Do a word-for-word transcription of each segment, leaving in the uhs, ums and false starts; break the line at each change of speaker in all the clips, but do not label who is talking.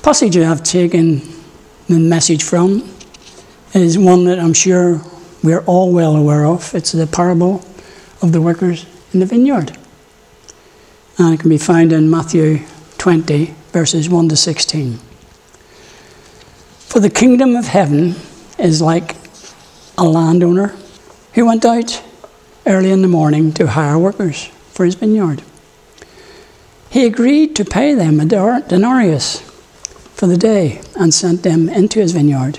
passage I have taken the message from is one that I'm sure we're all well aware of. It's the parable of the workers in the vineyard. And it can be found in Matthew twenty, verses one to sixteen. For the kingdom of heaven is like a landowner who went out early in the morning to hire workers for his vineyard. He agreed to pay them a denarius for the day and sent them into his vineyard.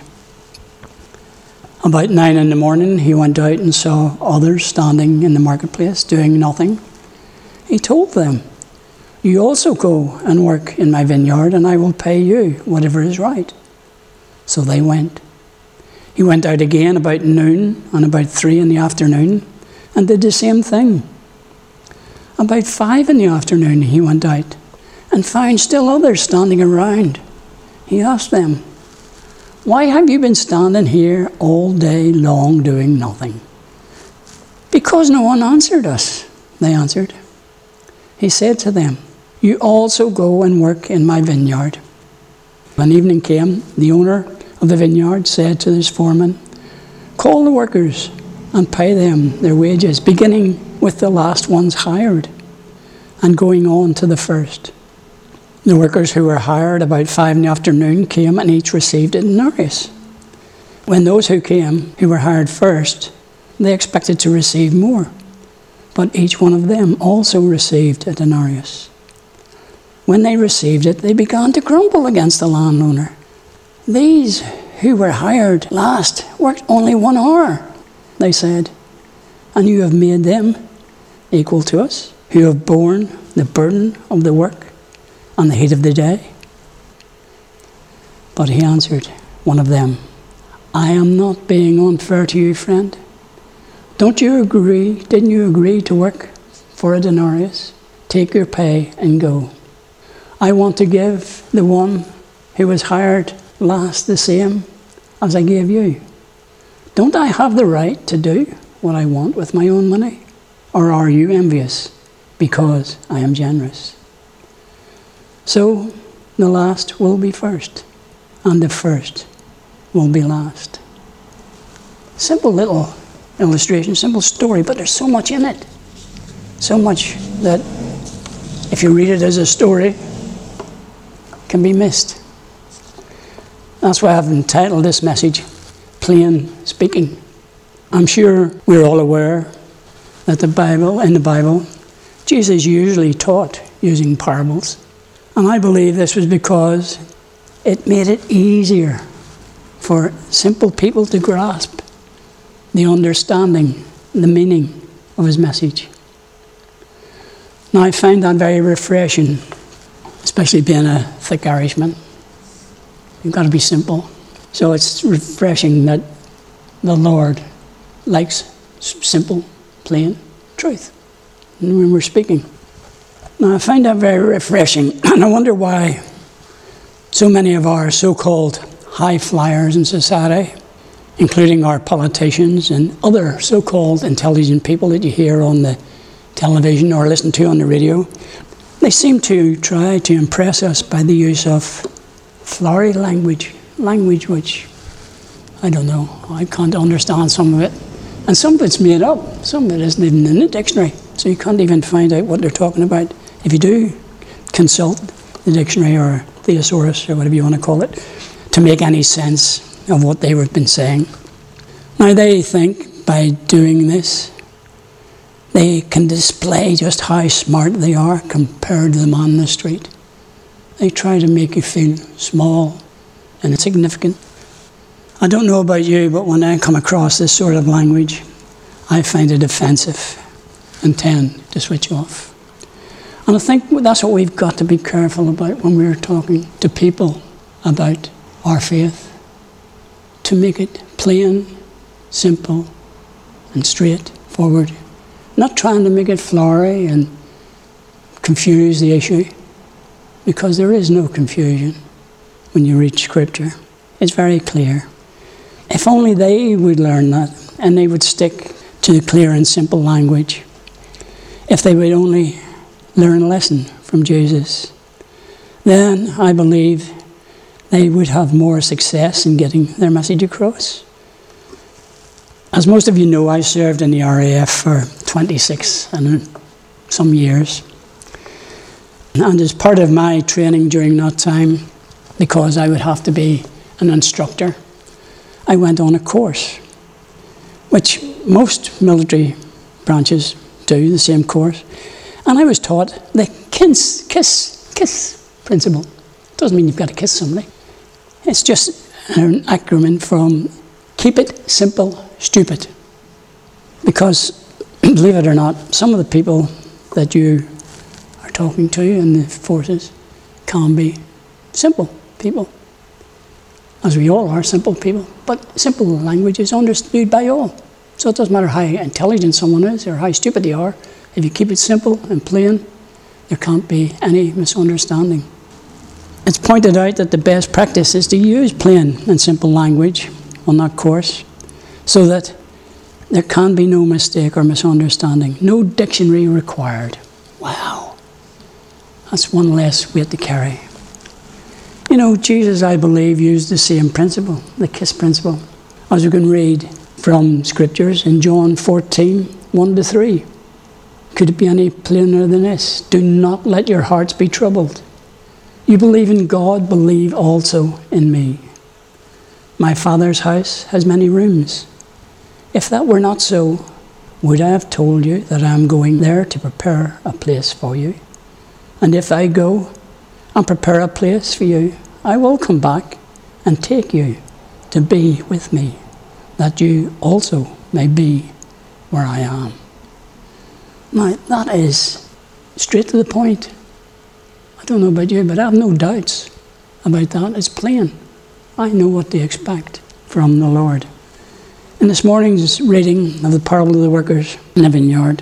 About nine in the morning, he went out and saw others standing in the marketplace doing nothing. He told them, "You also go and work in my vineyard, and I will pay you whatever is right." So they went. He went out again about noon and about three in the afternoon and did the same thing. About five in the afternoon he went out and found still others standing around. He asked them, "Why have you been standing here all day long doing nothing?" "Because no one answered us," they answered. He said to them, "You also go and work in my vineyard." When evening came, the owner of the vineyard said to his foreman, "Call the workers and pay them their wages, beginning with the last ones hired and going on to the first." The workers who were hired about five in the afternoon came and each received a denarius. When those who came, who were hired first, they expected to receive more, but each one of them also received a denarius. When they received it, they began to grumble against the landowner. "These who were hired last worked only one hour," they said, "and you have made them equal to us, who have borne the burden of the work and the heat of the day." But he answered one of them, "I am not being unfair to you, friend. Don't you agree, didn't you agree to work for a denarius? Take your pay and go. I want to give the one who was hired last the same as I gave you. Don't I have the right to do what I want with my own money? Or are you envious because I am generous?" So the last will be first, and the first will be last. Simple little illustration, simple story, but there's so much in it. So much that if you read it as a story, can be missed. That's why I've entitled this message, Plain Speaking. I'm sure we're all aware that the Bible, in the Bible, Jesus usually taught using parables. And I believe this was because it made it easier for simple people to grasp the understanding, the meaning of his message. Now I find that very refreshing, especially being a thick Irishman. You've got to be simple. So it's refreshing that the Lord likes simple, plain truth when we're speaking. Now I find that very refreshing, and I wonder why so many of our so-called high flyers in society, including our politicians and other so-called intelligent people that you hear on the television or listen to on the radio, they seem to try to impress us by the use of flowery language, language which, I don't know, I can't understand some of it. And some of it's made up, some of it isn't even in the dictionary, so you can't even find out what they're talking about. If you do consult the dictionary or thesaurus or whatever you want to call it, to make any sense of what they have been saying. Now they think by doing this, they can display just how smart they are compared to the man in the street. They try to make you feel small and insignificant. I don't know about you, but when I come across this sort of language, I find it offensive and tend to switch off. And I think that's what we've got to be careful about when we're talking to people about our faith. To make it plain, simple, and straightforward. Not trying to make it flowery and confuse the issue, because there is no confusion when you read Scripture. It's very clear. If only they would learn that, and they would stick to clear and simple language. If they would only learn a lesson from Jesus, then I believe they would have more success in getting their message across. As most of you know, I served in the R A F for twenty-six and some years. And as part of my training during that time, because I would have to be an instructor, I went on a course, which most military branches do, the same course. And I was taught the kiss, kiss, kiss principle. It doesn't mean you've got to kiss somebody. It's just an acronym from keep it simple, stupid. Because, believe it or not, some of the people that you are talking to in the forces can be simple people. As we all are simple people. But simple language is understood by all. So it doesn't matter how intelligent someone is or how stupid they are. If you keep it simple and plain, there can't be any misunderstanding. It's pointed out that the best practice is to use plain and simple language on that course so that there can be no mistake or misunderstanding. No dictionary required. Wow. That's one less weight to carry. You know, Jesus, I believe, used the same principle, the kiss principle, as you can read from scriptures in John fourteen, one to three. Could it be any plainer than this? Do not let your hearts be troubled. You believe in God, believe also in me. My Father's house has many rooms. If that were not so, would I have told you that I am going there to prepare a place for you? And if I go and prepare a place for you, I will come back and take you to be with me, that you also may be where I am. Now, that is straight to the point. I don't know about you, but I have no doubts about that. It's plain. I know what to expect from the Lord. In this morning's reading of the parable of the workers in the vineyard,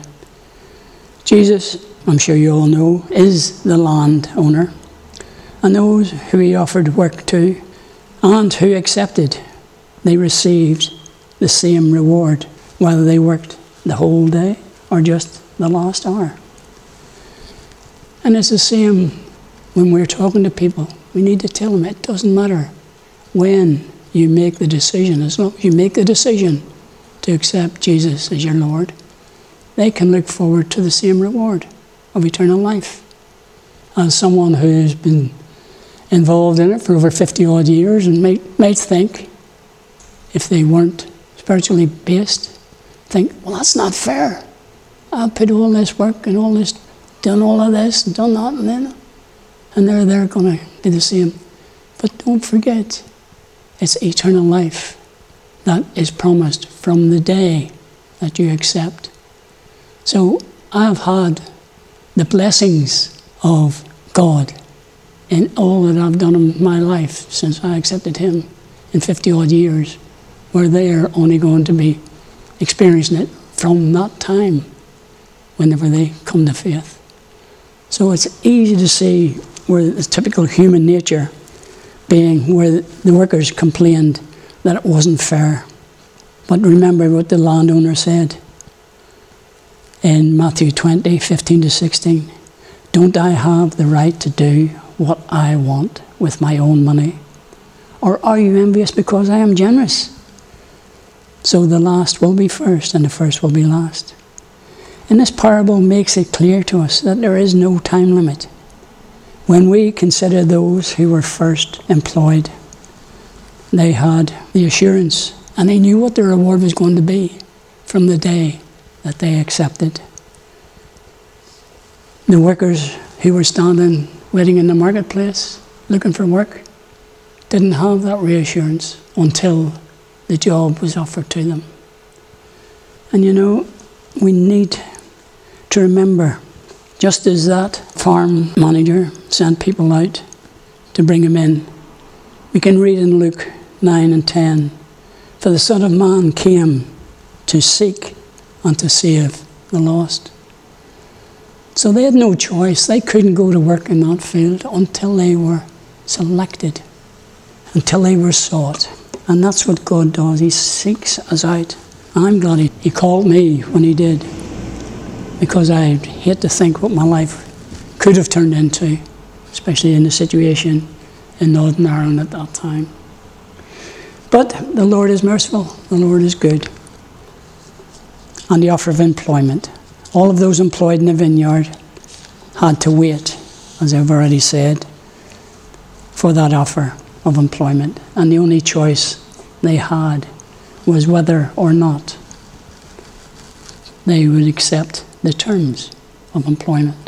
Jesus, I'm sure you all know, is the landowner. And those who he offered work to and who accepted, they received the same reward, whether they worked the whole day or just the last hour. And it's the same when we're talking to people. We need to tell them it doesn't matter when you make the decision. As long as you make the decision to accept Jesus as your Lord, they can look forward to the same reward of eternal life. As someone who's been involved in it for over fifty odd years and might, might think, if they weren't spiritually based, think, well, that's not fair. I've put all this work and all this, done all of this and done that, and then, and they're, they're going to do the same. But don't forget, it's eternal life that is promised from the day that you accept. So I've had the blessings of God in all that I've done in my life since I accepted him in fifty odd years, where they are only going to be experiencing it from that time whenever they come to faith. So it's easy to see where the typical human nature being where the workers complained that it wasn't fair. But remember what the landowner said in Matthew twenty, fifteen to sixteen. Don't I have the right to do what I want with my own money? Or are you envious because I am generous? So the last will be first and the first will be last. And this parable makes it clear to us that there is no time limit. When we consider those who were first employed, they had the assurance and they knew what their reward was going to be from the day that they accepted. The workers who were standing, waiting in the marketplace, looking for work, didn't have that reassurance until the job was offered to them. And you know, we need to remember, just as that farm manager sent people out to bring him in, we can read in Luke nine and ten, for the Son of Man came to seek and to save the lost. So they had no choice. They couldn't go to work in that field until they were selected, until they were sought. And that's what God does. He seeks us out. And I'm glad he, he called me when he did, because I hate to think what my life could have turned into, especially in the situation in Northern Ireland at that time. But the Lord is merciful, the Lord is good. And the offer of employment. All of those employed in the vineyard had to wait, as I've already said, for that offer of employment. And the only choice they had was whether or not they would accept the terms of employment.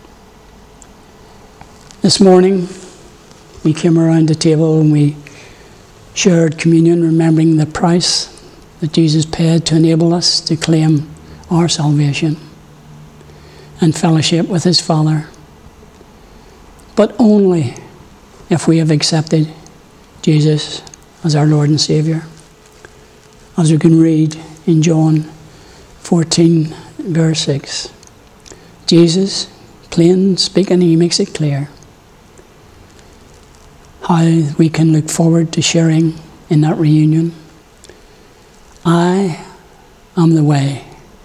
This morning, we came around the table and we shared communion, remembering the price that Jesus paid to enable us to claim our salvation and fellowship with his Father. But only if we have accepted Jesus as our Lord and Saviour. As we can read in John fourteen, verse six. Jesus, plain speaking, he makes it clear how we can look forward to sharing in that reunion. I am the way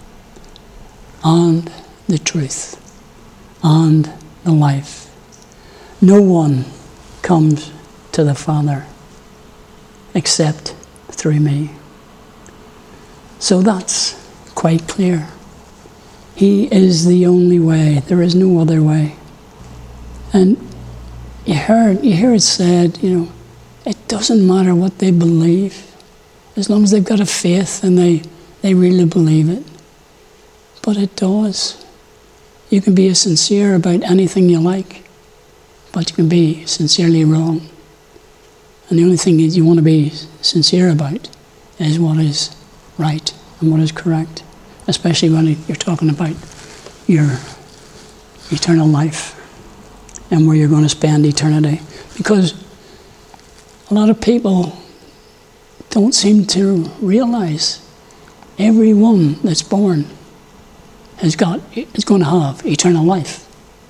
and the truth and the life. No one comes to the Father except through me. So that's quite clear. He is the only way. There is no other way. And you heard, you hear it said, you know, it doesn't matter what they believe, as long as they've got a faith and they, they really believe it. But it does. You can be sincere about anything you like, but you can be sincerely wrong. And the only thing that you want to be sincere about is what is right and what is correct, especially when you're talking about your eternal life and where you're going to spend eternity. Because a lot of people don't seem to realize everyone that's born has got is going to have eternal life.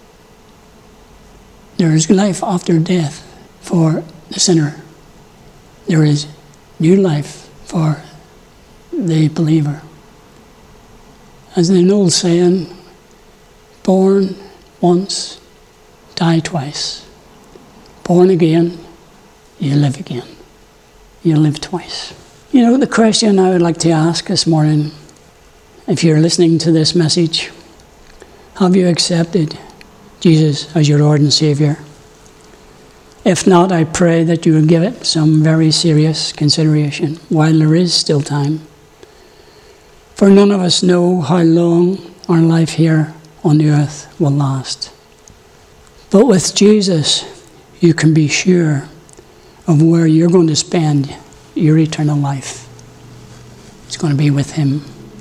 There is life after death for the sinner. There is new life for the believer. As an old saying, born once, die twice. Born again, you live again. You live twice. You know, the question I would like to ask this morning, if you're listening to this message, have you accepted Jesus as your Lord and Saviour? If not, I pray that you will give it some very serious consideration while there is still time. For none of us know how long our life here on the earth will last. But with Jesus, you can be sure of where you're going to spend your eternal life. It's going to be with him.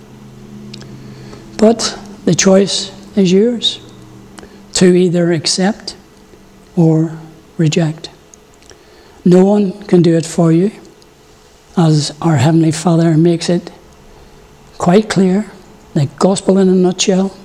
But the choice is yours to either accept or reject. No one can do it for you, as our Heavenly Father makes it quite clear, the gospel in a nutshell.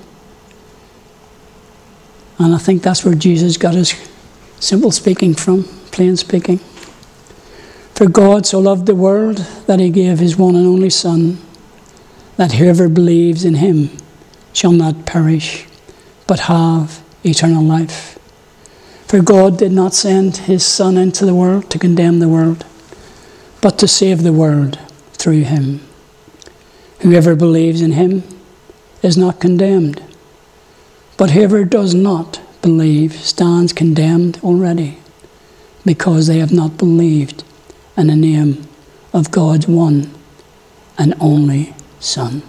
And I think that's where Jesus got his simple speaking from, plain speaking. For God so loved the world that he gave his one and only Son, that whoever believes in him shall not perish, but have eternal life. For God did not send his Son into the world to condemn the world, but to save the world through him. Whoever believes in him is not condemned, but whoever does not believe stands condemned already, because they have not believed in the name of God's one and only Son.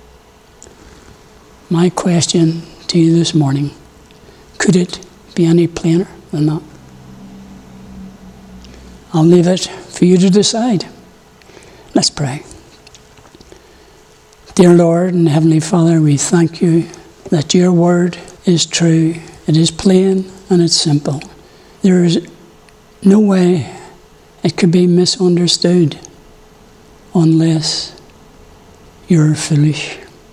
My question to you this morning, could it be any plainer than that? I'll leave it for you to decide. Let's pray. Dear Lord and Heavenly Father, we thank you that your word is true, it is plain and it's simple. There is no way it could be misunderstood unless you're foolish.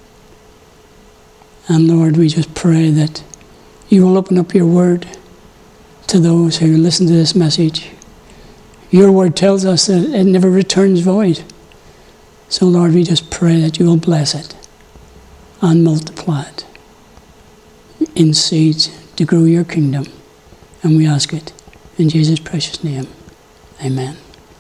And Lord, we just pray that you will open up your word to those who listen to this message. Your word tells us that it never returns void. So Lord, we just pray that you will bless it and multiply it in seeds to grow your kingdom. And we ask it In Jesus' precious name, amen.